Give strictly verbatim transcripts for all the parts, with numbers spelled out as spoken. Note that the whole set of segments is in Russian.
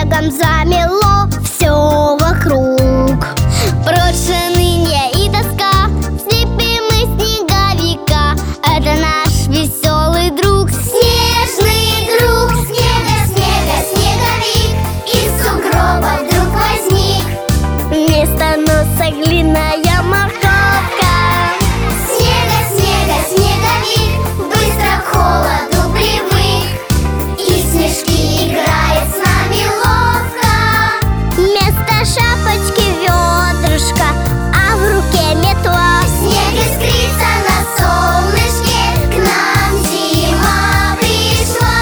снегом замело все вокруг. Прочь уныние и тоска, слепим мы снеговика. Это наш веселый друг, снежный друг. Снега, снега, снеговик, из сугроба вдруг возник. Вместо носа длинная морковка. Снега, снега, снеговик, быстро к холоду привык, и в снежки играет с нами ловко. Вместо шапочки ведрышко, а в руке метла. Снег искрится на солнышке, к нам зима пришла.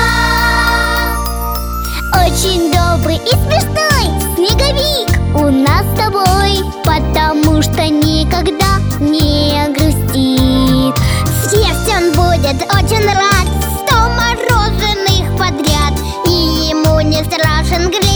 Очень добрый и смешной снеговик у нас с тобой, потому что никогда не грустит. Съесть он будет очень рад сто мороженых подряд, и ему не страшен грех.